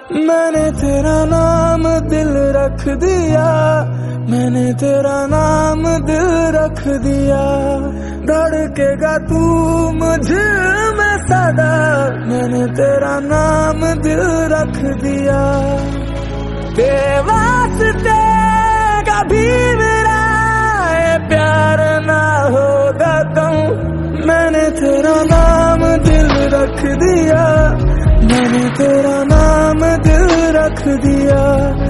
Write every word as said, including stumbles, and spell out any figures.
मैंने तेरा नाम दिल रख दिया, मैंने तेरा नाम दिल रख दिया। धड़केगा तू मुझे में सदा, मैंने तेरा नाम दिल रख दिया। तेरे वास्ते कभी मेरा ये प्यार ना होगा कम, मैंने तेरा नाम दिल रख दिया, मैंने तेरा नाम दिल रख दिया।